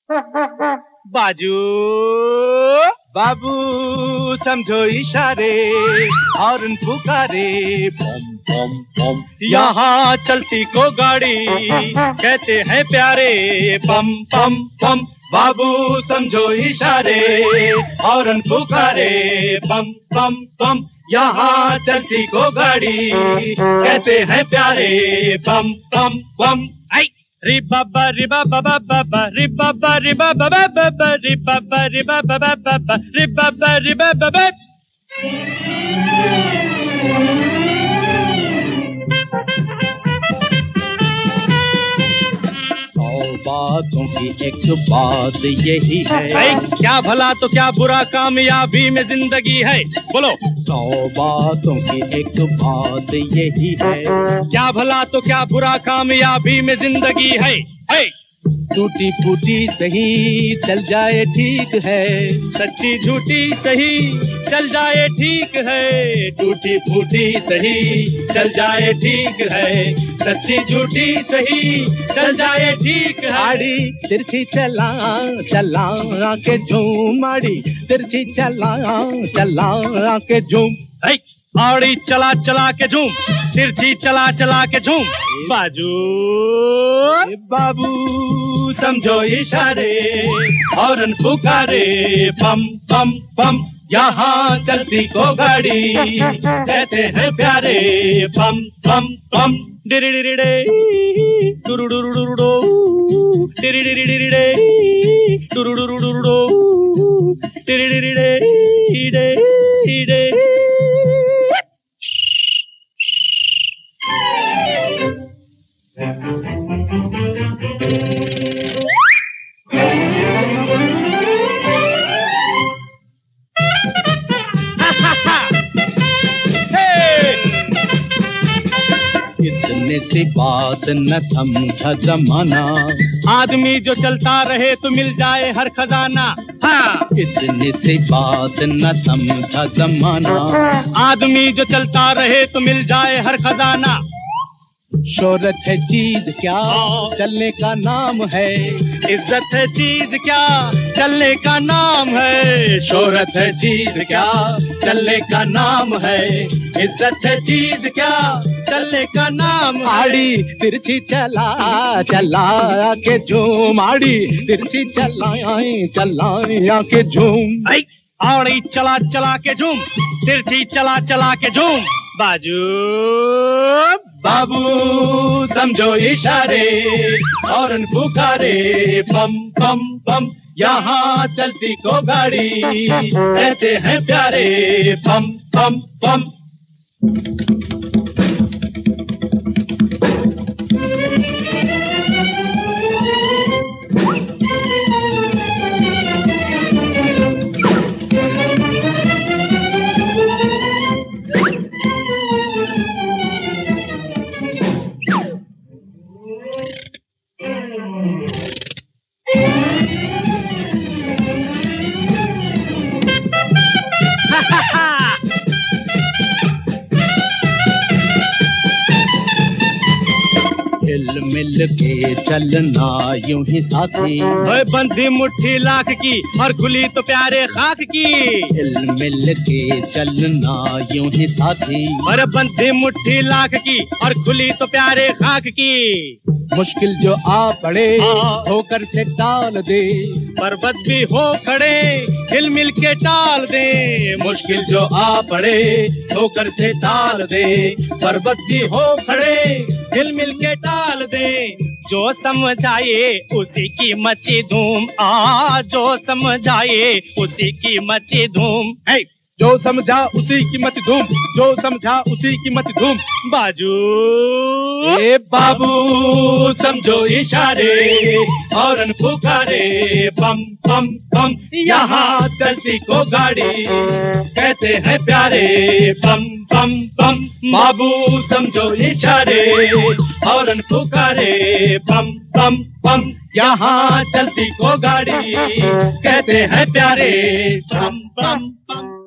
बाजू बाबू समझो इशारे, हॉर्न पुकारे, बम बम बम। यहाँ चलती को गाड़ी कहते हैं प्यारे, बम बम बम। बाबू समझो इशारे, हॉर्न पुकारे, बम बम बम। यहाँ चलती को गाड़ी कहते हैं प्यारे, बम बम बम। रि बाबा रि बाबा बाबा रि बाबा रि बाबा बाबा रि बाबा रि बाबा बाबा रि बाबा रि बाबा। बातों की एक बात यही है, क्या भला तो क्या बुरा कामयाबी में जिंदगी है। बोलो। 100 बातों की एक बात यही है, क्या भला तो क्या बुरा कामयाबी में जिंदगी है। टूटी फूटी सही चल जाए ठीक है, सच्ची झूठी सही चल जाए ठीक है। टूटी फूटी सही चल जाए ठीक है, सच्ची झूठी सही चल जाए ठीक है। आड़ी तिरछी चला चला के झूम, आड़ी तिरछी चला चला के झूम। आड़ी चला चला के झूम, तिरछी चला चला के झूम। बाजू बाबू समझो इशारे, हॉर्न पुकारे, बम बम बम। यहाँ चलती को गाड़ी कहते हैं प्यारे, बम बम बम। डिरिडिरिडे डुरुडुरुडुरुडो, डिरिडिरिडिडे डुरुडुरुडुरुडो, डिरिडिरिडे इडे इडे। इतने सी बात न समझा जमाना, आदमी जो चलता रहे तो मिल जाए हर खजाना। हाँ, इतने सी बात न समझा जमाना, आदमी जो चलता रहे तो मिल जाए हर खजाना। शोहरत है चीज क्या चलने का नाम है, इज्जत है चीज क्या चलने का नाम है। शोहरत है चीज क्या चलने का नाम है, इज्जत है चीज क्या चलने का नाम। आड़ी तिरछी चला चला के झूम, आड़ी तिरछी चला चला के झूम। आड़ी चला चला के झूम, तिरछी चला चला के झूम। बाजू बाबू समझो इशारे, हॉर्न पुकारे, बम बम बम। यहाँ चलती को गाड़ी कहते हैं प्यारे, बम बम बम। हिल मिल के चलना यूं ही साथी, बंधी मुट्ठी लाख की और खुली तो प्यारे खाक की। हिल मिल के चलना यूं ही साथी, और बंधी मुट्ठी लाख की और खुली तो प्यारे खाक की। मुश्किल जो आ पड़े होकर से टाल दे, पर्वत भी हो खड़े हिल मिल के टाल दे। मुश्किल जो आ पड़े होकर से टाल दे, पर्वत भी हो खड़े हिल मिल के टाल दे। जो समझाए उसी की मची धूम, जो समझाए उसी की मची धूम। जो समझा उसी की मत धूम, जो समझा उसी की मत धूम। बाजू ए बाबू समझो इशारे, हॉर्न पुकारे, बम बम बम। यहाँ चलती को गाड़ी कहते हैं प्यारे, बम बम बम। बाबू समझो इशारे, हॉर्न पुकारे, बम बम बम। यहाँ चलती को गाड़ी कहते हैं प्यारे, बम बम बम।